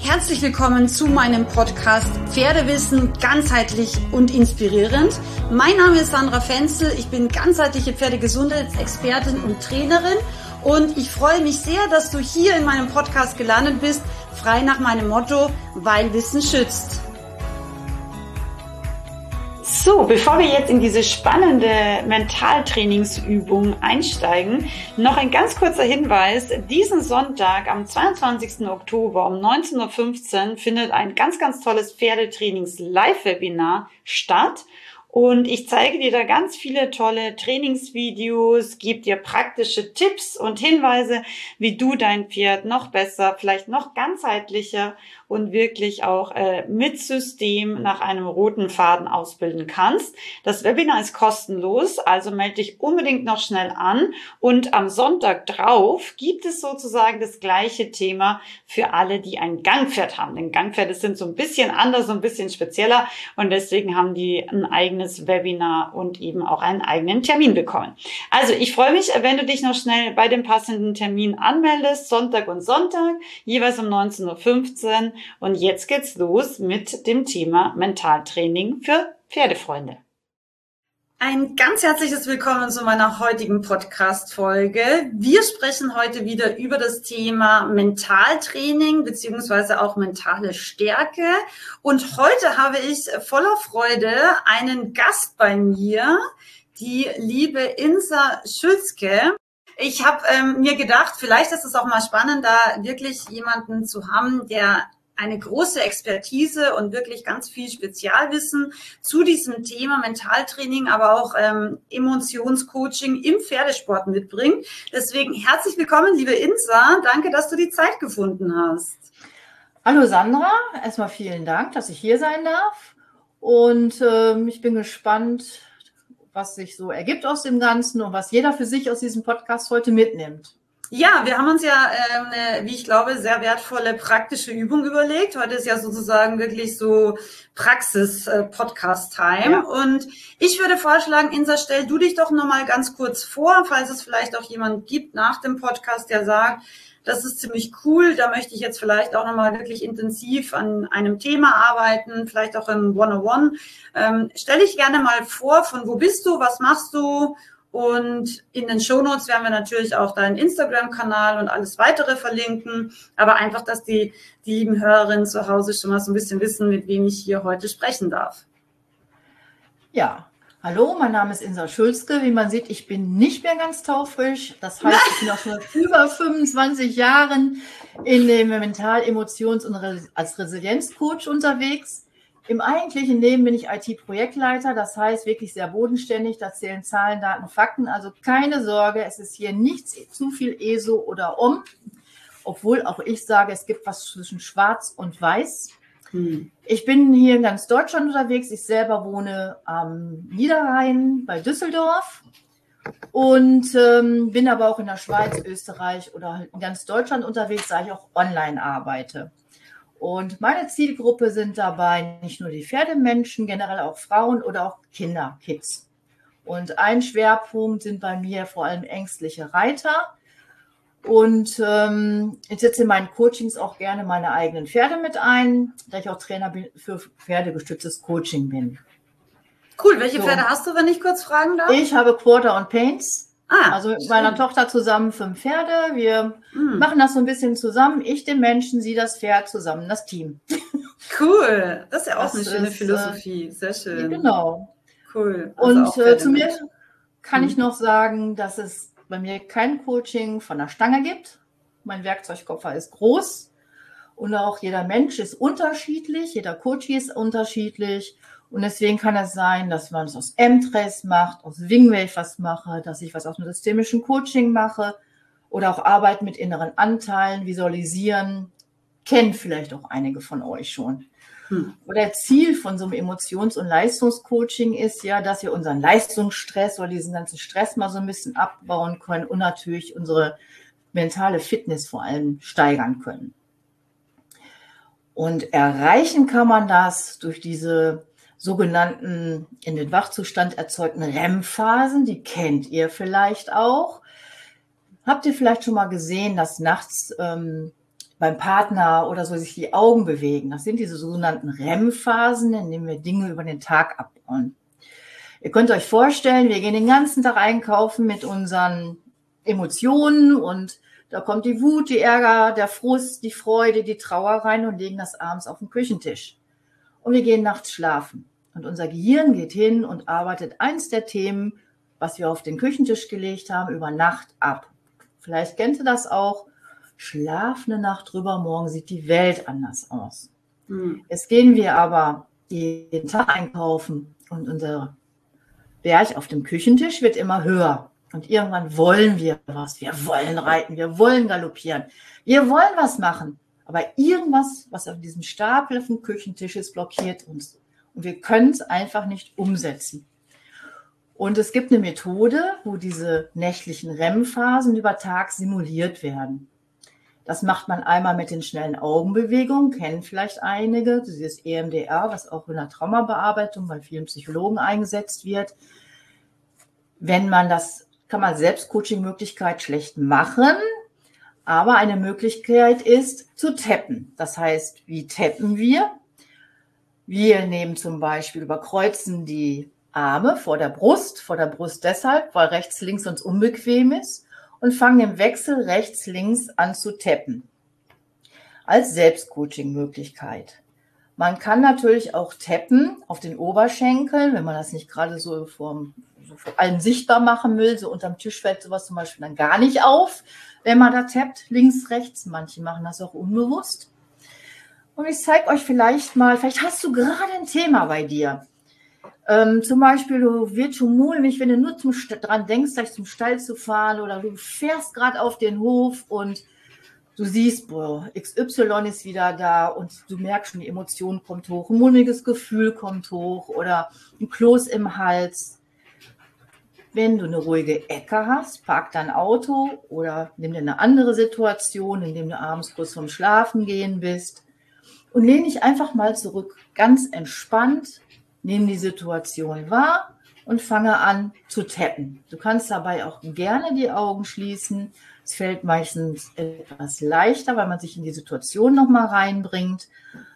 Herzlich willkommen zu meinem Podcast Pferdewissen ganzheitlich und inspirierend. Mein Name ist Sandra Fenzel, ich bin ganzheitliche Pferdegesundheitsexpertin und Trainerin und ich freue mich sehr, dass du hier in meinem Podcast gelandet bist, frei nach meinem Motto, weil Wissen schützt. So, bevor wir jetzt in diese spannende Mentaltrainingsübung einsteigen, noch ein ganz kurzer Hinweis. Diesen Sonntag am 22. Oktober um 19:15 Uhr findet ein ganz, ganz tolles Pferdetrainings-Live-Webinar statt. Und ich zeige dir da ganz viele tolle Trainingsvideos, gebe dir praktische Tipps und Hinweise, wie du dein Pferd noch besser, vielleicht noch ganzheitlicher und wirklich auch mit System nach einem roten Faden ausbilden kannst. Das Webinar ist kostenlos, also melde dich unbedingt noch schnell an. Und am Sonntag drauf gibt es sozusagen das gleiche Thema für alle, die ein Gangpferd haben. Denn Gangpferde sind so ein bisschen anders, so ein bisschen spezieller und deswegen haben die ein eigenes Webinar und eben auch einen eigenen Termin bekommen. Also ich freue mich, wenn du dich noch schnell bei dem passenden Termin anmeldest, Sonntag und Sonntag, jeweils um 19:15 Uhr. Und jetzt geht's los mit dem Thema Mentaltraining für Pferdefreunde. Ein ganz herzliches Willkommen zu meiner heutigen Podcast-Folge. Wir sprechen heute wieder über das Thema Mentaltraining beziehungsweise auch mentale Stärke. Und heute habe ich voller Freude einen Gast bei mir, die liebe Insa Schulzke. Ich habe mir gedacht, vielleicht ist es auch mal spannend, da wirklich jemanden zu haben, der eine große Expertise und wirklich ganz viel Spezialwissen zu diesem Thema Mentaltraining, aber auch Emotionscoaching im Pferdesport mitbringt. Deswegen herzlich willkommen, liebe Insa. Danke, dass du die Zeit gefunden hast. Hallo Sandra, erstmal vielen Dank, dass ich hier sein darf. Und ich bin gespannt, was sich so ergibt aus dem Ganzen und was jeder für sich aus diesem Podcast heute mitnimmt. Ja, wir haben uns ja, wie ich glaube, sehr wertvolle praktische Übung überlegt. Heute ist ja sozusagen wirklich so Praxis-Podcast-Time. Ja. Und ich würde vorschlagen, Insa, stell du dich doch nochmal ganz kurz vor, falls es vielleicht auch jemand gibt nach dem Podcast, der sagt, das ist ziemlich cool, da möchte ich jetzt vielleicht auch nochmal wirklich intensiv an einem Thema arbeiten, vielleicht auch im One-on-One. Stell dich gerne mal vor, von wo bist du, was machst du? Und in den Shownotes werden wir natürlich auch deinen Instagram-Kanal und alles weitere verlinken. Aber einfach, dass die lieben Hörerinnen zu Hause schon mal so ein bisschen wissen, mit wem ich hier heute sprechen darf. Ja, hallo, mein Name ist Insa Schulzke. Wie man sieht, ich bin nicht mehr ganz taufrisch. Das heißt, ich bin auch schon über 25 Jahren in dem Mental-, Emotions- und als Resilienzcoach unterwegs. Im eigentlichen Leben bin ich IT-Projektleiter, das heißt wirklich sehr bodenständig, da zählen Zahlen, Daten, Fakten, also keine Sorge, es ist hier nichts zu viel ESO oder obwohl auch ich sage, es gibt was zwischen Schwarz und Weiß. Ich bin hier in ganz Deutschland unterwegs, ich selber wohne am Niederrhein bei Düsseldorf und bin aber auch in der Schweiz, Österreich oder in ganz Deutschland unterwegs, da ich auch online arbeite. Und meine Zielgruppe sind dabei nicht nur die Pferdemenschen, generell auch Frauen oder auch Kinder, Kids. Und ein Schwerpunkt sind bei mir vor allem ängstliche Reiter. Und ich setze in meinen Coachings auch gerne meine eigenen Pferde mit ein, da ich auch Trainer für pferdegestütztes Coaching bin. Cool, welche Pferde hast du, wenn ich kurz fragen darf? Ich habe Quarter und Paints. Also mit meiner Tochter zusammen 5 Pferde. Wir machen das so ein bisschen zusammen. Ich den Menschen, sie das Pferd, zusammen das Team. Cool, das ist ja auch eine schöne Philosophie. Sehr schön. Genau. Cool. Also und zu mir kann ich noch sagen, dass es bei mir kein Coaching von der Stange gibt. Mein Werkzeugkoffer ist groß und auch jeder Mensch ist unterschiedlich, jeder Coach ist unterschiedlich. Und deswegen kann es sein, dass man es aus M-Trace macht, aus Wingwave was mache, dass ich was aus dem systemischen Coaching mache oder auch Arbeit mit inneren Anteilen, visualisieren. Kennen vielleicht auch einige von euch schon. Oder Ziel von so einem Emotions- und Leistungscoaching ist ja, dass wir unseren Leistungsstress oder diesen ganzen Stress mal so ein bisschen abbauen können und natürlich unsere mentale Fitness vor allem steigern können. Und erreichen kann man das durch diese sogenannten in den Wachzustand erzeugten REM-Phasen, die kennt ihr vielleicht auch. Habt ihr vielleicht schon mal gesehen, dass nachts beim Partner oder so sich die Augen bewegen. Das sind diese sogenannten REM-Phasen, in denen wir Dinge über den Tag abbauen. Ihr könnt euch vorstellen, wir gehen den ganzen Tag einkaufen mit unseren Emotionen und da kommt die Wut, die Ärger, der Frust, die Freude, die Trauer rein und legen das abends auf den Küchentisch. Und wir gehen nachts schlafen. Und unser Gehirn geht hin und arbeitet eins der Themen, was wir auf den Küchentisch gelegt haben, über Nacht ab. Vielleicht kennt ihr das auch. Schlaf eine Nacht drüber, morgen sieht die Welt anders aus. Jetzt gehen wir aber jeden Tag einkaufen und unser Berg auf dem Küchentisch wird immer höher. Und irgendwann wollen wir was. Wir wollen reiten, wir wollen galoppieren, wir wollen was machen. Aber irgendwas, was auf diesem Stapel auf dem Küchentisch ist, blockiert uns. Und wir können es einfach nicht umsetzen. Und es gibt eine Methode, wo diese nächtlichen REM-Phasen über Tag simuliert werden. Das macht man einmal mit den schnellen Augenbewegungen, kennen vielleicht einige, dieses EMDR, was auch in der Traumabearbeitung bei vielen Psychologen eingesetzt wird. Wenn man das, kann man Selbstcoaching-Möglichkeit schlecht machen, aber eine Möglichkeit ist zu tappen. Das heißt, wie tappen wir? Wir nehmen zum Beispiel, überkreuzen die Arme vor der Brust deshalb, weil rechts, links uns unbequem ist, und fangen im Wechsel rechts, links an zu tappen. Als Selbstcoaching-Möglichkeit. Man kann natürlich auch tappen auf den Oberschenkeln, wenn man das nicht gerade so vor allen sichtbar machen will. So unterm Tisch fällt sowas zum Beispiel dann gar nicht auf, wenn man da tappt, links, rechts. Manche machen das auch unbewusst. Und ich zeige euch vielleicht mal, vielleicht hast du gerade ein Thema bei dir. Zum Beispiel, du wirst schon mulmig, wenn du nur dran denkst, gleich zum Stall zu fahren, oder du fährst gerade auf den Hof und du siehst, boah, XY ist wieder da und du merkst schon, die Emotion kommt hoch, ein mulmiges Gefühl kommt hoch oder ein Kloß im Hals. Wenn du eine ruhige Ecke hast, park dein Auto oder nimm dir eine andere Situation, indem du abends kurz vorm Schlafen gehen bist und lehn dich einfach mal zurück, ganz entspannt. Nimm die Situation wahr und fange an zu tappen. Du kannst dabei auch gerne die Augen schließen. Es fällt meistens etwas leichter, weil man sich in die Situation nochmal reinbringt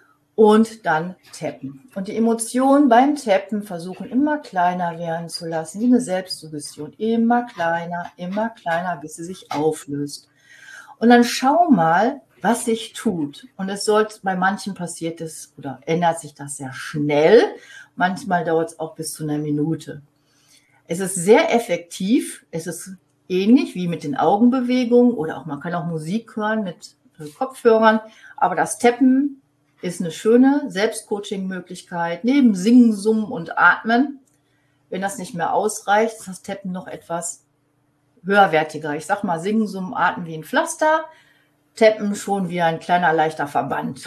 und dann tappen. Und die Emotionen beim Tappen versuchen immer kleiner werden zu lassen, wie eine Selbstsuggestion. Immer kleiner, bis sie sich auflöst. Und dann schau mal, was sich tut. Und es sollte, bei manchen passiert es oder ändert sich das sehr schnell. Manchmal dauert es auch bis zu einer Minute. Es ist sehr effektiv. Es ist ähnlich wie mit den Augenbewegungen oder auch man kann auch Musik hören mit Kopfhörern. Aber das Tappen ist eine schöne Selbstcoaching-Möglichkeit neben Singen, Summen und Atmen. Wenn das nicht mehr ausreicht, ist das Tappen noch etwas höherwertiger. Ich sag mal, Singen, Summen, Atmen wie ein Pflaster, Tappen schon wie ein kleiner, leichter Verband.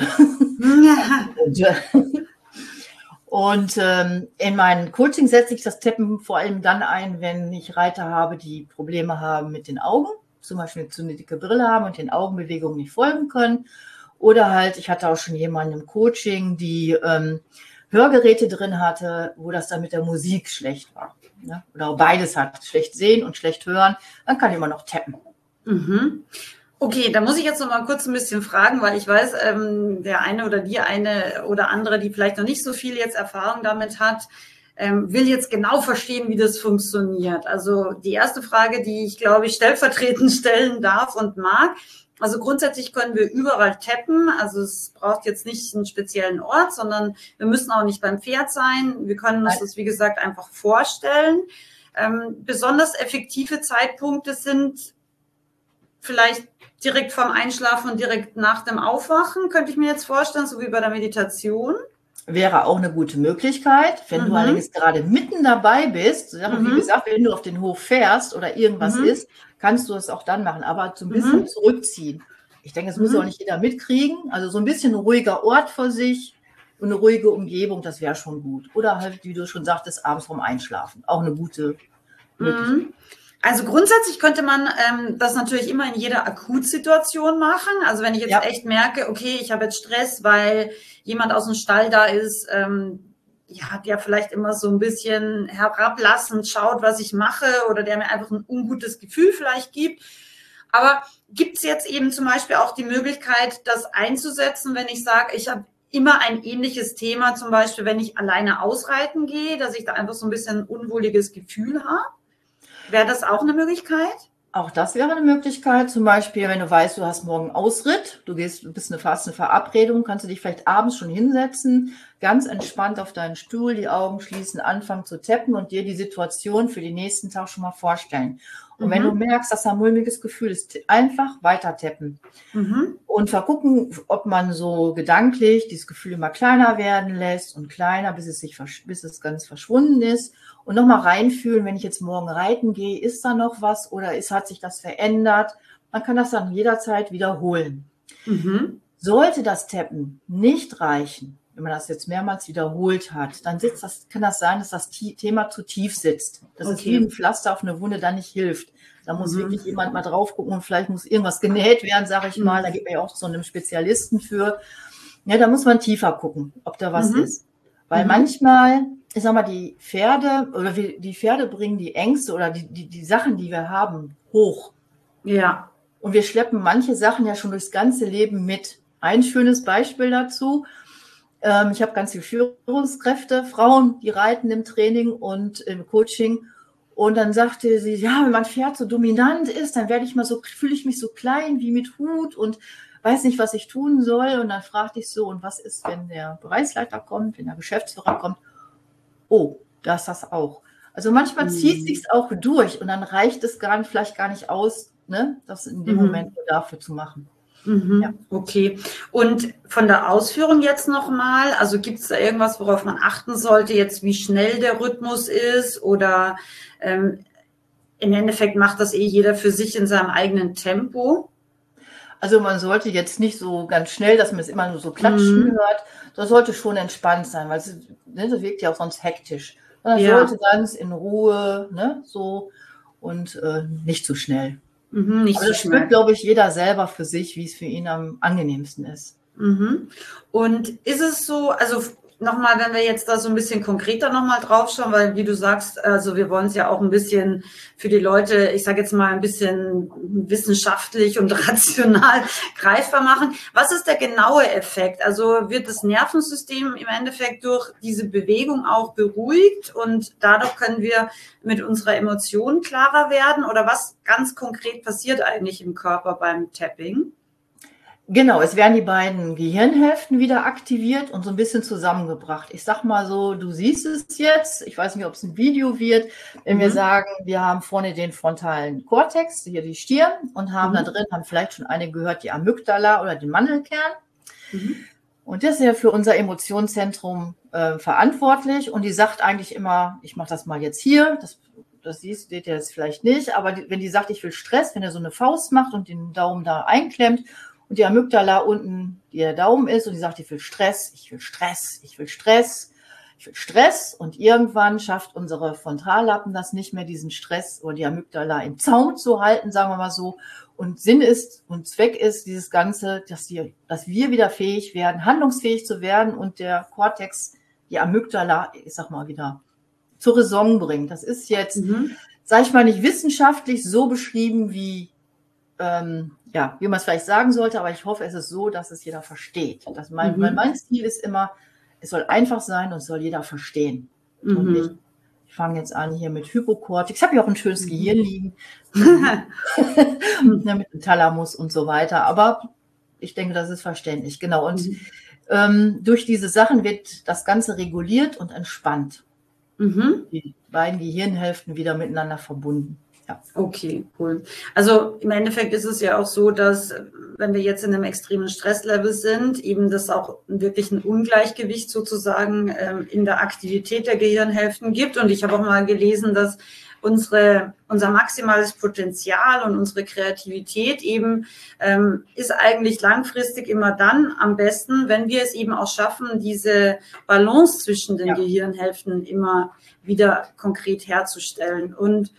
Ja. Und in meinen Coaching setze ich das Tappen vor allem dann ein, wenn ich Reiter habe, die Probleme haben mit den Augen, zum Beispiel zu eine dicke Brille haben und den Augenbewegungen nicht folgen können. Oder halt, ich hatte auch schon jemanden im Coaching, die Hörgeräte drin hatte, wo das dann mit der Musik schlecht war. Ne? Oder beides hat, schlecht sehen und schlecht hören, dann kann ich immer noch tappen. Mhm. Okay, da muss ich jetzt noch mal kurz ein bisschen fragen, weil ich weiß, der eine oder die eine oder andere, die vielleicht noch nicht so viel jetzt Erfahrung damit hat, will jetzt genau verstehen, wie das funktioniert. Also die erste Frage, die ich, glaube ich, stellvertretend stellen darf und mag. Also grundsätzlich können wir überall tappen. Also es braucht jetzt nicht einen speziellen Ort, sondern wir müssen auch nicht beim Pferd sein. Wir können uns das, wie gesagt, einfach vorstellen. Besonders effektive Zeitpunkte sind vielleicht direkt vorm Einschlafen und direkt nach dem Aufwachen, könnte ich mir jetzt vorstellen, so wie bei der Meditation. Wäre auch eine gute Möglichkeit, wenn du allerdings gerade mitten dabei bist. Wie gesagt, wenn du auf den Hof fährst oder irgendwas ist, kannst du es auch dann machen, aber so ein bisschen zurückziehen. Ich denke, das muss auch nicht jeder mitkriegen. Also so ein bisschen ein ruhiger Ort für sich und eine ruhige Umgebung, das wäre schon gut. Oder halt, wie du schon sagtest, abends vorm Einschlafen. Auch eine gute Möglichkeit. Also grundsätzlich könnte man das natürlich immer in jeder Akutsituation machen. Also wenn ich jetzt echt merke, okay, ich habe jetzt Stress, weil jemand aus dem Stall da ist, der vielleicht immer so ein bisschen herablassend schaut, was ich mache oder der mir einfach ein ungutes Gefühl vielleicht gibt. Aber gibt es jetzt eben zum Beispiel auch die Möglichkeit, das einzusetzen, wenn ich sage, ich habe immer ein ähnliches Thema, zum Beispiel, wenn ich alleine ausreiten gehe, dass ich da einfach so ein bisschen ein unwohliges Gefühl habe? Wäre das auch eine Möglichkeit? Auch das wäre eine Möglichkeit. Zum Beispiel, wenn du weißt, du hast morgen Ausritt, du hast eine Verabredung, kannst du dich vielleicht abends schon hinsetzen, ganz entspannt auf deinen Stuhl, die Augen schließen, anfangen zu tappen und dir die Situation für den nächsten Tag schon mal vorstellen. Und wenn du merkst, dass da ein mulmiges Gefühl ist, einfach weiter tappen. Und vergucken, ob man so gedanklich dieses Gefühl immer kleiner werden lässt und kleiner, bis es ganz verschwunden ist. Und nochmal reinfühlen, wenn ich jetzt morgen reiten gehe, ist da noch was oder hat sich das verändert? Man kann das dann jederzeit wiederholen. Sollte das Tappen nicht reichen, wenn man das jetzt mehrmals wiederholt hat, dann kann das sein, dass das Thema zu tief sitzt. Das ist wie ein Pflaster auf eine Wunde, dann nicht hilft. Da muss wirklich jemand mal drauf gucken und vielleicht muss irgendwas genäht werden, sage ich mal. Da gibt man ja auch so einen Spezialisten für. Ja, da muss man tiefer gucken, ob da was ist. Weil manchmal, ich sag mal, die Pferde bringen die Ängste oder die Sachen, die wir haben, hoch. Ja. Und wir schleppen manche Sachen ja schon durchs ganze Leben mit. Ein schönes Beispiel dazu. Ich habe ganz viele Führungskräfte, Frauen, die reiten im Training und im Coaching. Und dann sagte sie, ja, wenn mein Pferd so dominant ist, dann fühle ich mich so klein wie mit Hut und weiß nicht, was ich tun soll. Und dann fragte ich so, und was ist, wenn der Bereichsleiter kommt, wenn der Geschäftsführer kommt? Oh, da ist das auch. Also manchmal zieht es sich auch durch und dann reicht es vielleicht gar nicht aus, ne, das in dem Moment dafür zu machen. Ja. Okay. Und von der Ausführung jetzt nochmal, also gibt es da irgendwas, worauf man achten sollte, jetzt wie schnell der Rhythmus ist oder im Endeffekt macht das jeder für sich in seinem eigenen Tempo? Also man sollte jetzt nicht so ganz schnell, dass man es immer nur so klatschen hört. Das sollte schon entspannt sein, weil das wirkt ja auch sonst hektisch. Das sollte ganz in Ruhe, ne, so und nicht zu schnell. Nicht Aber so das schnell. spürt, glaube ich, jeder selber für sich, wie es für ihn am angenehmsten ist. Und ist es so, also nochmal, wenn wir jetzt da so ein bisschen konkreter nochmal drauf schauen, weil wie du sagst, also wir wollen es ja auch ein bisschen für die Leute, ich sage jetzt mal ein bisschen wissenschaftlich und rational greifbar machen. Was ist der genaue Effekt? Also wird das Nervensystem im Endeffekt durch diese Bewegung auch beruhigt und dadurch können wir mit unserer Emotion klarer werden? Oder was ganz konkret passiert eigentlich im Körper beim Tapping? Genau, es werden die beiden Gehirnhälften wieder aktiviert und so ein bisschen zusammengebracht. Ich sag mal so, du siehst es jetzt, ich weiß nicht, ob es ein Video wird, wenn wir sagen, wir haben vorne den frontalen Kortex, hier die Stirn und haben da drin, haben vielleicht schon einige gehört, die Amygdala oder den Mandelkern. Und das ist ja für unser Emotionszentrum verantwortlich und die sagt eigentlich immer, ich mache das mal jetzt hier, das seht ihr jetzt vielleicht nicht, aber wenn die sagt, ich will Stress, wenn er so eine Faust macht und den Daumen da einklemmt, und die Amygdala unten, die der Daumen ist, und die sagt, ich will Stress, ich will Stress, ich will Stress, ich will Stress. Und irgendwann schafft unsere Frontallappen das nicht mehr, diesen Stress oder die Amygdala im Zaum zu halten, sagen wir mal so. Und Sinn ist und Zweck ist dieses Ganze, dass wir wieder fähig werden, handlungsfähig zu werden und der Kortex, die Amygdala, ich sag mal, wieder zur Raison bringt. Das ist jetzt, sag ich mal, nicht wissenschaftlich so beschrieben wie wie man es vielleicht sagen sollte, aber ich hoffe, es ist so, dass es jeder versteht. Mein Ziel ist immer, es soll einfach sein und es soll jeder verstehen. Und ich fange jetzt an hier mit Hypokortex. Ich habe ja auch ein schönes Gehirn liegen, mit dem Thalamus und so weiter. Aber ich denke, das ist verständlich. Genau. Und durch diese Sachen wird das Ganze reguliert und entspannt. Die beiden Gehirnhälften wieder miteinander verbunden. Ja. Okay, cool. Also im Endeffekt ist es ja auch so, dass wenn wir jetzt in einem extremen Stresslevel sind, eben das auch wirklich ein Ungleichgewicht sozusagen in der Aktivität der Gehirnhälften gibt. Und ich habe auch mal gelesen, dass unser maximales Potenzial und unsere Kreativität eben ist eigentlich langfristig immer dann am besten, wenn wir es eben auch schaffen, diese Balance zwischen den Gehirnhälften immer wieder konkret herzustellen. Und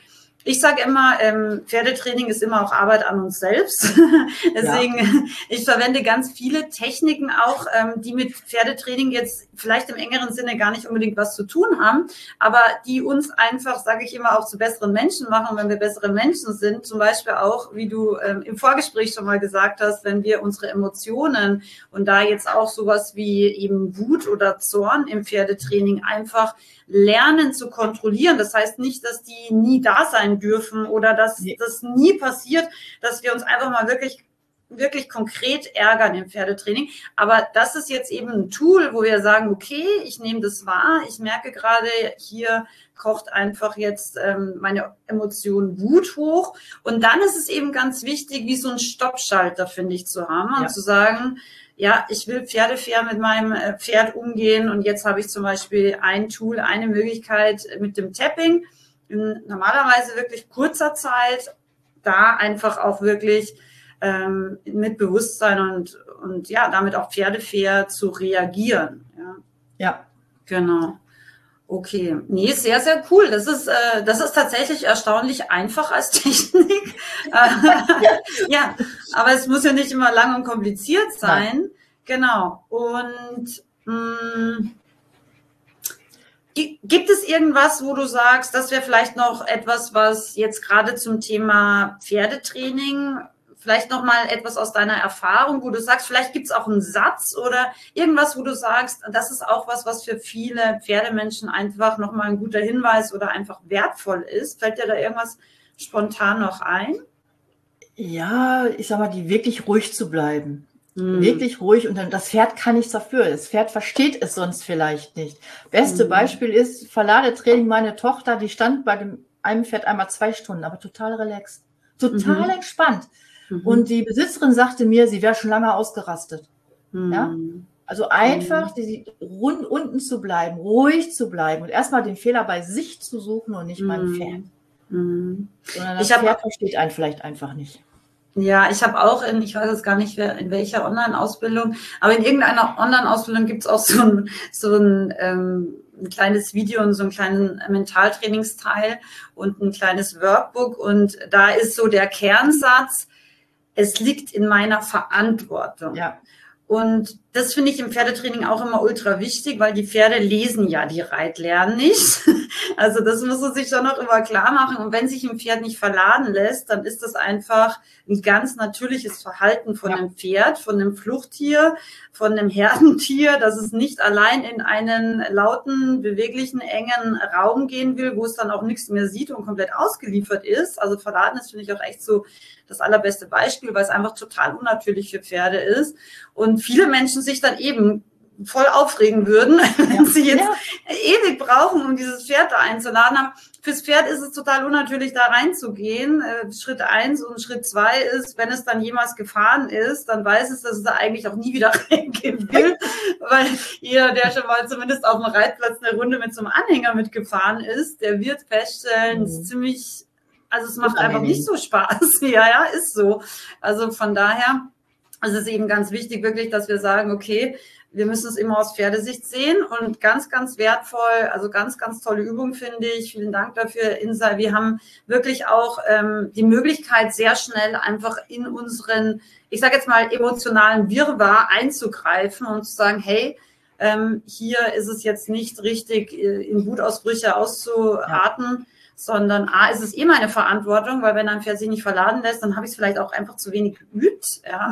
Ich sage immer, Pferdetraining ist immer auch Arbeit an uns selbst. Deswegen, ich verwende ganz viele Techniken auch, die mit Pferdetraining jetzt vielleicht im engeren Sinne gar nicht unbedingt was zu tun haben, aber die uns einfach, sage ich immer, auch zu besseren Menschen machen, wenn wir bessere Menschen sind. Zum Beispiel auch, wie du im Vorgespräch schon mal gesagt hast, wenn wir unsere Emotionen und da jetzt auch sowas wie eben Wut oder Zorn im Pferdetraining einfach lernen zu kontrollieren. Das heißt nicht, dass die nie da sein dürfen oder dass das nie passiert, dass wir uns einfach mal wirklich konkret ärgern im Pferdetraining. Aber das ist jetzt eben ein Tool, wo wir sagen, okay, ich nehme das wahr. Ich merke gerade, hier kocht einfach jetzt meine Emotion Wut hoch. Und dann ist es eben ganz wichtig, wie so ein Stoppschalter, finde ich, zu haben und zu sagen, ja, ich will pferdefair mit meinem Pferd umgehen und jetzt habe ich zum Beispiel ein Tool, eine Möglichkeit mit dem Tapping, in normalerweise wirklich kurzer Zeit, da einfach auch wirklich mit Bewusstsein und ja, damit auch pferdefair zu reagieren. Ja. Genau. Okay, nee, sehr, sehr cool. Das ist tatsächlich erstaunlich einfach als Technik. Ja, aber es muss ja nicht immer lang und kompliziert sein. Nein. Genau. Und gibt es irgendwas, wo du sagst, das wäre vielleicht noch etwas, was jetzt gerade zum Thema Pferdetraining, vielleicht noch mal etwas aus deiner Erfahrung, wo du sagst, vielleicht gibt es auch einen Satz oder irgendwas, wo du sagst, das ist auch was für viele Pferdemenschen einfach noch mal ein guter Hinweis oder einfach wertvoll ist. Fällt dir da irgendwas spontan noch ein? Ja, ich sag mal, die wirklich ruhig zu bleiben. Wirklich ruhig, und dann das Pferd kann nichts dafür. Das Pferd versteht es sonst vielleicht nicht. Beste Beispiel ist Verladetraining. Meine Tochter, die stand bei einem Pferd einmal 2 Stunden, aber total relaxed, total entspannt. Und die Besitzerin sagte mir, sie wäre schon lange ausgerastet. Ja? Also einfach unten zu bleiben, ruhig zu bleiben und erstmal den Fehler bei sich zu suchen und nicht beim Pferd. Sondern das Pferd versteht einen vielleicht einfach nicht. Ja, ich habe auch ich weiß jetzt gar nicht, in welcher Online-Ausbildung, aber in irgendeiner Online-Ausbildung gibt es auch so ein kleines Video und so einen kleinen Mentaltrainingsteil und ein kleines Workbook. Und da ist so der Kernsatz, es liegt in meiner Verantwortung. Ja. Und das finde ich im Pferdetraining auch immer ultra wichtig, weil die Pferde lesen ja die Reitlernen nicht. Also das muss man sich schon noch immer klar machen. Und wenn sich ein Pferd nicht verladen lässt, dann ist das einfach ein ganz natürliches Verhalten von einem Pferd, von einem Fluchttier, von einem Herdentier, dass es nicht allein in einen lauten, beweglichen, engen Raum gehen will, wo es dann auch nichts mehr sieht und komplett ausgeliefert ist. Also verladen ist, finde ich, auch echt so das allerbeste Beispiel, weil es einfach total unnatürlich für Pferde ist. Und viele Menschen sich dann eben voll aufregen würden, wenn sie jetzt ewig brauchen, um dieses Pferd da einzuladen. Fürs Pferd ist es total unnatürlich, da reinzugehen. Schritt 1 und Schritt 2 ist, wenn es dann jemals gefahren ist, dann weiß es, dass es da eigentlich auch nie wieder reingehen will, weil jeder, der schon mal zumindest auf dem Reitplatz eine Runde mit so einem Anhänger mitgefahren ist, der wird feststellen, es ist ziemlich, also es macht einfach nicht so Spaß. Ja, ist so. Also von daher, es ist eben ganz wichtig wirklich, dass wir sagen, okay, wir müssen es immer aus Pferdesicht sehen und ganz, ganz wertvoll, also ganz, ganz tolle Übung, finde ich. Vielen Dank dafür, Insa. Wir haben wirklich auch die Möglichkeit, sehr schnell einfach in unseren, ich sage jetzt mal, emotionalen Wirrwarr einzugreifen und zu sagen, hey, hier ist es jetzt nicht richtig, in Wutausbrüche auszuarten, sondern ist es meine Verantwortung, weil wenn ein Pferd sich nicht verladen lässt, dann habe ich es vielleicht auch einfach zu wenig geübt. Ja.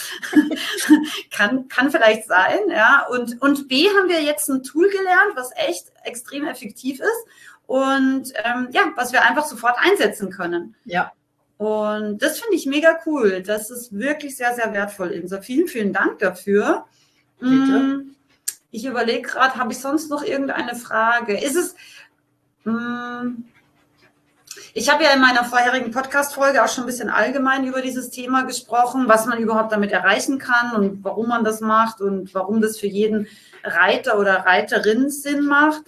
kann vielleicht sein. Ja. Und B, haben wir jetzt ein Tool gelernt, was echt extrem effektiv ist und was wir einfach sofort einsetzen können. Ja. Und das finde ich mega cool. Das ist wirklich sehr, sehr wertvoll, Insa. Vielen, vielen Dank dafür. Bitte. Ich überlege gerade, habe ich sonst noch irgendeine Frage? Ist es... Ich habe ja in meiner vorherigen Podcast-Folge auch schon ein bisschen allgemein über dieses Thema gesprochen, was man überhaupt damit erreichen kann und warum man das macht und warum das für jeden Reiter oder Reiterin Sinn macht.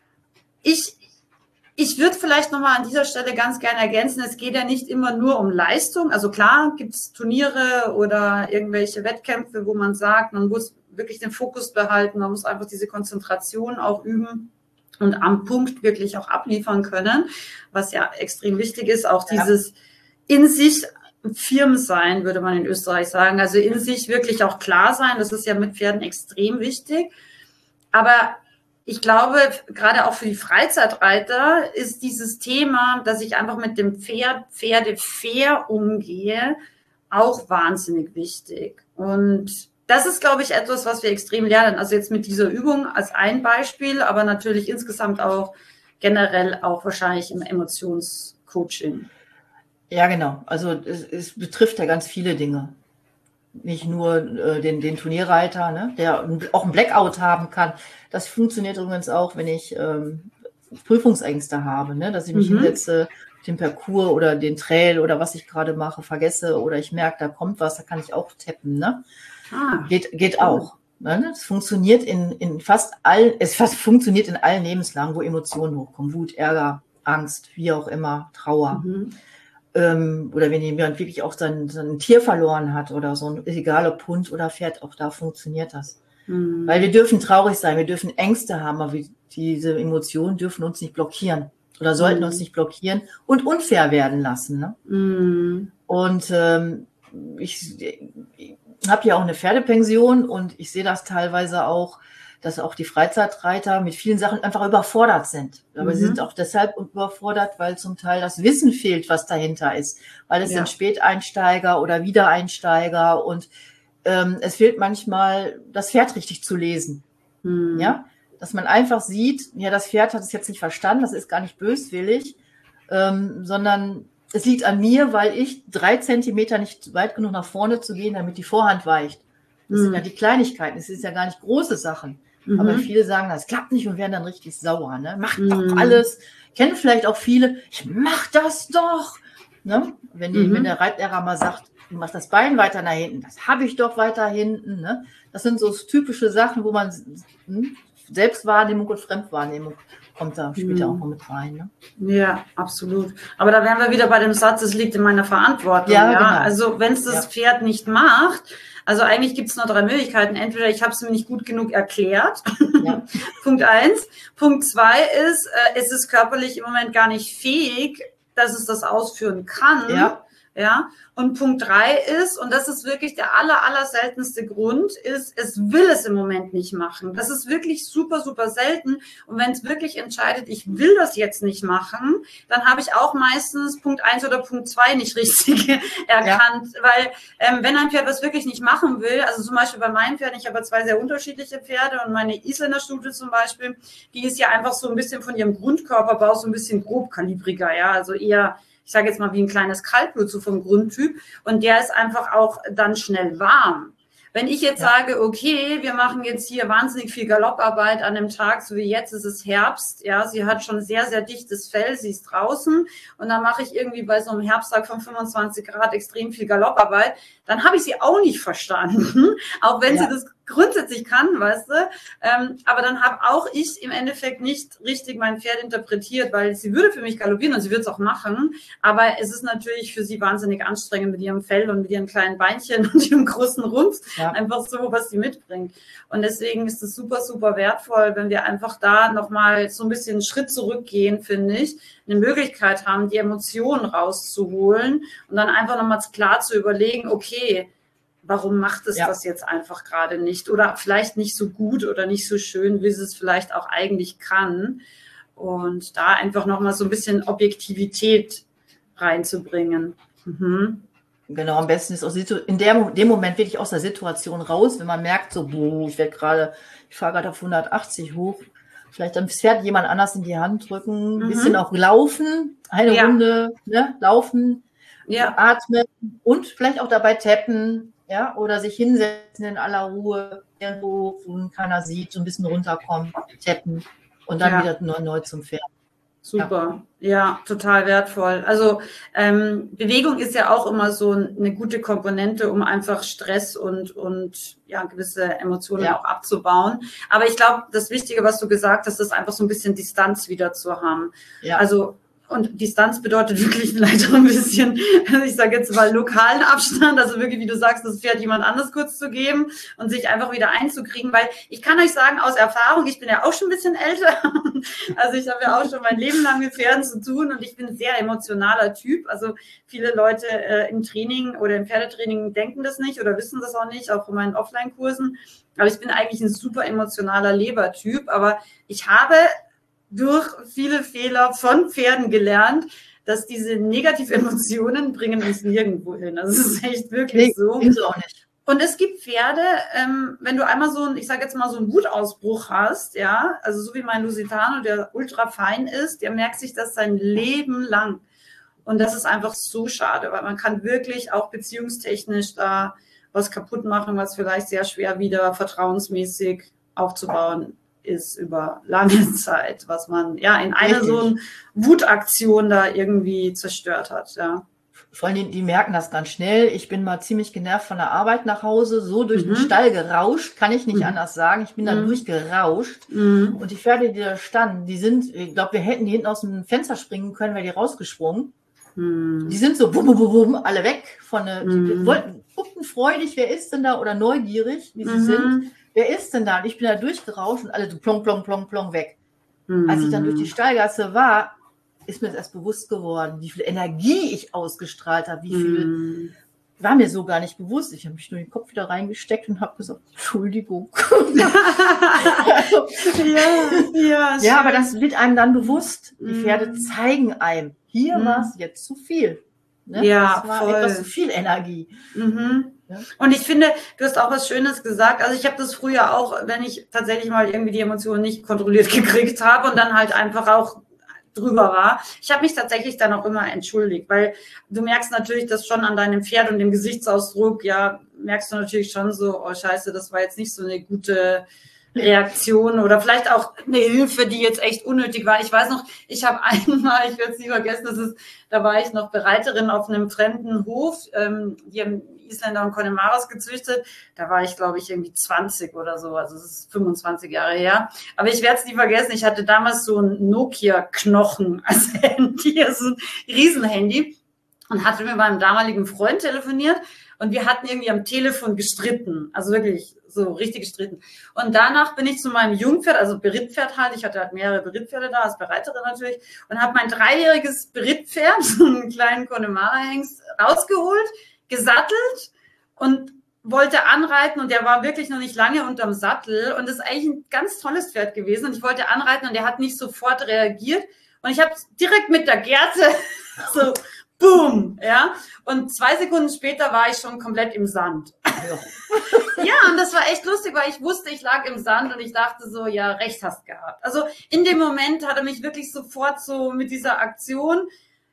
Ich würde vielleicht nochmal an dieser Stelle ganz gerne ergänzen, es geht ja nicht immer nur um Leistung. Also klar gibt es Turniere oder irgendwelche Wettkämpfe, wo man sagt, man muss wirklich den Fokus behalten, man muss einfach diese Konzentration auch üben. und am Punkt wirklich auch abliefern können, was ja extrem wichtig ist, auch dieses in sich firm sein, würde man in Österreich sagen, also in sich wirklich auch klar sein, das ist ja mit Pferden extrem wichtig, aber ich glaube, gerade auch für die Freizeitreiter ist dieses Thema, dass ich einfach mit dem Pferde fair umgehe, auch wahnsinnig wichtig. Und das ist, glaube ich, etwas, was wir extrem lernen. Also jetzt mit dieser Übung als ein Beispiel, aber natürlich insgesamt auch generell auch wahrscheinlich im Emotionscoaching. Ja, genau. Also es betrifft ja ganz viele Dinge. Nicht nur den Turnierreiter, ne, der auch einen Blackout haben kann. Das funktioniert übrigens auch, wenn ich Prüfungsängste habe, ne, dass ich mich hinsetze, den Parcours oder den Trail oder was ich gerade mache, vergesse oder ich merke, da kommt was, da kann ich auch tappen. Ne? Geht auch. Ne? Es funktioniert funktioniert in allen Lebenslagen, wo Emotionen hochkommen. Wut, Ärger, Angst, wie auch immer, Trauer. Oder wenn jemand wirklich auch sein Tier verloren hat oder so, egal ob Hund oder Pferd, auch da funktioniert das. Weil wir dürfen traurig sein, wir dürfen Ängste haben, aber diese Emotionen dürfen uns nicht blockieren oder sollten uns nicht blockieren und unfair werden lassen. Ne? Und ich habe ja auch eine Pferdepension und ich sehe das teilweise auch, dass auch die Freizeitreiter mit vielen Sachen einfach überfordert sind. Aber sie sind auch deshalb überfordert, weil zum Teil das Wissen fehlt, was dahinter ist. Weil es sind Späteinsteiger oder Wiedereinsteiger und es fehlt manchmal, das Pferd richtig zu lesen. Ja, dass man einfach sieht, ja, das Pferd hat es jetzt nicht verstanden, das ist gar nicht böswillig, sondern es liegt an mir, weil ich 3 Zentimeter nicht weit genug nach vorne zu gehen, damit die Vorhand weicht. Das sind ja die Kleinigkeiten, es ist ja gar nicht große Sachen. Aber viele sagen, das klappt nicht und werden dann richtig sauer. Ne? Macht doch alles. Kennen vielleicht auch viele, ich mach das doch. Ne? Wenn der Reitlehrer mal sagt, du machst das Bein weiter nach hinten, das habe ich doch weiter hinten. Ne? Das sind so typische Sachen, wo man Selbstwahrnehmung und Fremdwahrnehmung kommt da später auch noch mit rein. Ne? Ja, absolut. Aber da wären wir wieder bei dem Satz, es liegt in meiner Verantwortung. Ja, genau. Also wenn es das Pferd nicht macht, also eigentlich gibt es nur 3 Möglichkeiten. Entweder ich habe es mir nicht gut genug erklärt, Punkt 1. Punkt 2 ist, es ist körperlich im Moment gar nicht fähig, dass es das ausführen kann. Ja. Und Punkt 3 ist, und das ist wirklich der aller seltenste Grund, ist, es will es im Moment nicht machen. Das ist wirklich super, super selten. Und wenn es wirklich entscheidet, ich will das jetzt nicht machen, dann habe ich auch meistens Punkt 1 oder Punkt 2 nicht richtig erkannt. Weil wenn ein Pferd was wirklich nicht machen will, also zum Beispiel bei meinen Pferden, ich habe 2 sehr unterschiedliche Pferde und meine Isländer Stute zum Beispiel, die ist ja einfach so ein bisschen von ihrem Grundkörperbau so ein bisschen grobkalibriger, ja, also eher, ich sage jetzt mal wie ein kleines Kaltblut, so vom Grundtyp. Und der ist einfach auch dann schnell warm. Wenn ich jetzt sage, okay, wir machen jetzt hier wahnsinnig viel Galopparbeit an dem Tag, so wie jetzt ist es Herbst, ja, sie hat schon sehr, sehr dichtes Fell, sie ist draußen und dann mache ich irgendwie bei so einem Herbsttag von 25 Grad extrem viel Galopparbeit, dann habe ich sie auch nicht verstanden, auch wenn sie das grundsätzlich kann, weißt du, aber dann habe auch ich im Endeffekt nicht richtig mein Pferd interpretiert, weil sie würde für mich galoppieren und sie wird es auch machen, aber es ist natürlich für sie wahnsinnig anstrengend mit ihrem Fell und mit ihren kleinen Beinchen und ihrem großen Rumpf, einfach so, was sie mitbringt. Und deswegen ist es super, super wertvoll, wenn wir einfach da nochmal so ein bisschen einen Schritt zurückgehen, finde ich, eine Möglichkeit haben, die Emotionen rauszuholen und dann einfach nochmal klar zu überlegen, okay, warum macht es das jetzt einfach gerade nicht? Oder vielleicht nicht so gut oder nicht so schön, wie es vielleicht auch eigentlich kann. Und da einfach nochmal so ein bisschen Objektivität reinzubringen. Genau, am besten ist auch in dem Moment wirklich aus der Situation raus, wenn man merkt, so, ich fahre gerade auf 180 hoch, vielleicht dann das Pferd jemand anders in die Hand drücken, ein bisschen auch laufen, eine Runde, ne, laufen, atmen und vielleicht auch dabei tappen, ja, oder sich hinsetzen in aller Ruhe, irgendwo, wo keiner sieht, so ein bisschen runterkommen, tappen und dann wieder neu zum Pferd. Super, ja, total wertvoll. Also Bewegung ist ja auch immer so eine gute Komponente, um einfach Stress und gewisse Emotionen auch abzubauen. Aber ich glaube, das Wichtige, was du gesagt hast, ist einfach so ein bisschen Distanz wieder zu haben. Ja. Also Und Distanz bedeutet wirklich vielleicht ein bisschen, ich sage jetzt mal lokalen Abstand, also wirklich, wie du sagst, das Pferd jemand anders kurz zu geben und sich einfach wieder einzukriegen, weil ich kann euch sagen, aus Erfahrung, ich bin ja auch schon ein bisschen älter, also ich habe ja auch schon mein Leben lang mit Pferden zu tun und ich bin ein sehr emotionaler Typ, also viele Leute im Training oder im Pferdetraining denken das nicht oder wissen das auch nicht, auch von meinen Offline-Kursen, aber ich bin eigentlich ein super emotionaler Lebertyp, aber ich habe durch viele Fehler von Pferden gelernt, dass diese Negativemotionen bringen uns nirgendwo hin. Also es ist echt wirklich so. Auch nicht. Und es gibt Pferde, wenn du einmal so ein, ich sage jetzt mal so einen Wutausbruch hast, ja, also so wie mein Lusitano, der ultra fein ist, der merkt sich das sein Leben lang. Und das ist einfach so schade, weil man kann wirklich auch beziehungstechnisch da was kaputt machen, was vielleicht sehr schwer wieder vertrauensmäßig aufzubauen ist über lange Zeit, was man ja in einer so eine Wutaktion da irgendwie zerstört hat, ja. Vor allem, die merken das ganz schnell. Ich bin mal ziemlich genervt von der Arbeit nach Hause, so durch den Stall gerauscht, kann ich nicht anders sagen. Ich bin dann durchgerauscht. Und die Pferde, die da standen, die sind, ich glaube, wir hätten die hinten aus dem Fenster springen können, wäre die rausgesprungen. Die sind so bum, bum, bum, bum, alle weg von der, die guckten freudig, wer ist denn da, oder neugierig, wie sie sind. Wer ist denn da? Und ich bin da durchgerauscht und alle so plong, plong, plong, plong weg. Als ich dann durch die Stallgasse war, ist mir das erst bewusst geworden, wie viel Energie ich ausgestrahlt habe, wie viel, war mir so gar nicht bewusst. Ich habe mich nur den Kopf wieder reingesteckt und habe gesagt, Entschuldigung. Ja, aber das wird einem dann bewusst. Die Pferde zeigen einem, hier war es jetzt zu viel. Ne? Ja, das war voll. etwas zu viel Energie. Ja. Und ich finde, du hast auch was Schönes gesagt. Also ich habe das früher auch, wenn ich tatsächlich mal irgendwie die Emotionen nicht kontrolliert gekriegt habe und dann halt einfach auch drüber war. Ich habe mich tatsächlich dann auch immer entschuldigt, weil du merkst natürlich das schon an deinem Pferd und dem Gesichtsausdruck, ja, merkst du natürlich schon so, oh Scheiße, das war jetzt nicht so eine gute Reaktion oder vielleicht auch eine Hilfe, die jetzt echt unnötig war. Ich weiß noch, ich habe einmal, ich werde es nie vergessen, da war ich noch Bereiterin auf einem fremden Hof, die haben Isländer und Connemaras gezüchtet. Da war ich, glaube ich, irgendwie 20 oder so. Also es ist 25 Jahre her. Aber ich werde es nie vergessen. Ich hatte damals so ein Nokia-Knochen als Handy, also ein Riesenhandy und hatte mit meinem damaligen Freund telefoniert und wir hatten irgendwie am Telefon gestritten. Also wirklich so richtig gestritten. Und danach bin ich zu meinem Jungpferd, also Berittpferd halt, ich hatte halt mehrere Berittpferde da, als Bereiterin natürlich, und habe mein 3-jähriges Berittpferd, so einen kleinen Connemara-Hengst, rausgeholt, gesattelt und wollte anreiten und der war wirklich noch nicht lange unterm Sattel und das ist eigentlich ein ganz tolles Pferd gewesen und ich wollte anreiten und der hat nicht sofort reagiert und ich habe direkt mit der Gerte so boom, ja, und 2 Sekunden später war ich schon komplett im Sand. Ja, und das war echt lustig, weil ich wusste, ich lag im Sand und ich dachte so, ja, recht hast gehabt. Also in dem Moment hat er mich wirklich sofort so mit dieser Aktion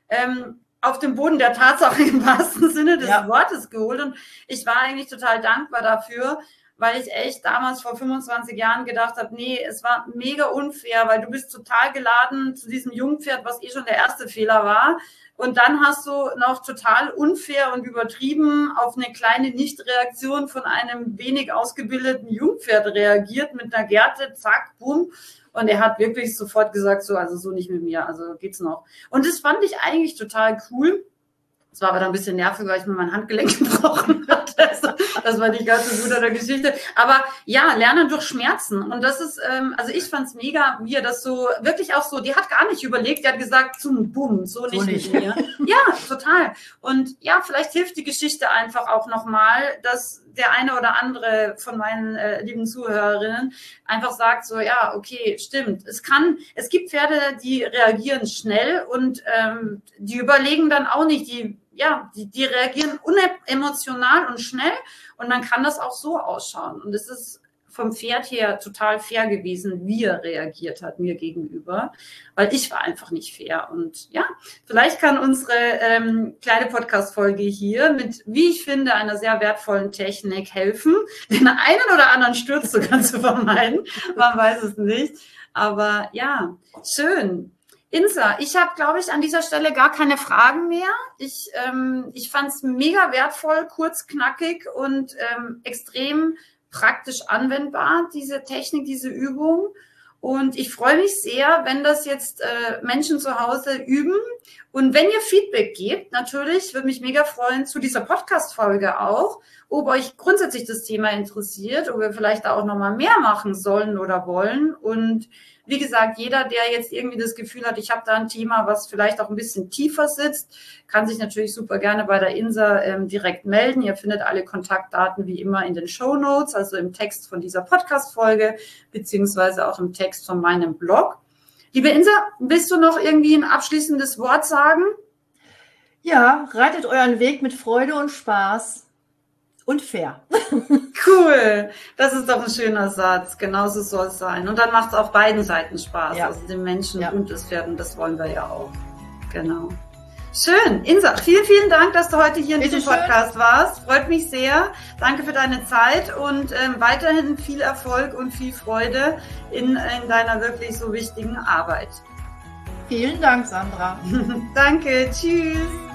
auf den Boden der Tatsache im wahrsten Sinne des Wortes geholt. Und ich war eigentlich total dankbar dafür, weil ich echt damals vor 25 Jahren gedacht habe, nee, es war mega unfair, weil du bist total geladen zu diesem Jungpferd, was eh schon der erste Fehler war. Und dann hast du noch total unfair und übertrieben auf eine kleine Nichtreaktion von einem wenig ausgebildeten Jungpferd reagiert mit einer Gerte, zack, bumm. Und er hat wirklich sofort gesagt, so, also so nicht mit mir, also geht's noch. Und das fand ich eigentlich total cool. Das war aber dann ein bisschen nervig, weil ich mir mein Handgelenk gebrochen hatte. Also, das war nicht ganz so gut an der Geschichte. Aber ja, lernen durch Schmerzen. Und das ist, also ich fand's mega, wie er das so, wirklich auch so, die hat gar nicht überlegt, die hat gesagt, zum Bumm, so nicht mit mir. Ja, total. Und ja, vielleicht hilft die Geschichte einfach auch nochmal, dass der eine oder andere von meinen lieben Zuhörerinnen einfach sagt so, ja, okay, stimmt. Es gibt Pferde, die reagieren schnell und die überlegen dann auch nicht, die reagieren unemotional und schnell und dann kann das auch so ausschauen. Und es ist vom Pferd her total fair gewesen, wie er reagiert hat mir gegenüber, weil ich war einfach nicht fair. Und ja, vielleicht kann unsere kleine Podcast-Folge hier mit, wie ich finde, einer sehr wertvollen Technik helfen, den einen oder anderen Sturz sogar zu vermeiden. Man weiß es nicht. Aber ja, schön. Insa, ich habe, glaube ich, an dieser Stelle gar keine Fragen mehr. Ich fand es mega wertvoll, kurz, knackig und extrem praktisch anwendbar, diese Technik, diese Übung. Und ich freue mich sehr, wenn das jetzt Menschen zu Hause üben. Und wenn ihr Feedback gebt, natürlich, würde mich mega freuen, zu dieser Podcast-Folge auch, ob euch grundsätzlich das Thema interessiert, ob wir vielleicht auch nochmal mehr machen sollen oder wollen. Und wie gesagt, jeder, der jetzt irgendwie das Gefühl hat, ich habe da ein Thema, was vielleicht auch ein bisschen tiefer sitzt, kann sich natürlich super gerne bei der Insa direkt melden. Ihr findet alle Kontaktdaten wie immer in den Shownotes, also im Text von dieser Podcast-Folge, beziehungsweise auch im Text von meinem Blog. Liebe Insa, willst du noch irgendwie ein abschließendes Wort sagen? Ja, reitet euren Weg mit Freude und Spaß und fair. Cool, das ist doch ein schöner Satz. Genauso soll es sein. Und dann macht es auf beiden Seiten Spaß, also den Menschen und das Pferd. Und das wollen wir ja auch. Genau. Schön. Insa, vielen, vielen Dank, dass du heute hier in diesem Podcast warst. Freut mich sehr. Danke für deine Zeit und weiterhin viel Erfolg und viel Freude in deiner wirklich so wichtigen Arbeit. Vielen Dank, Sandra. Danke. Tschüss.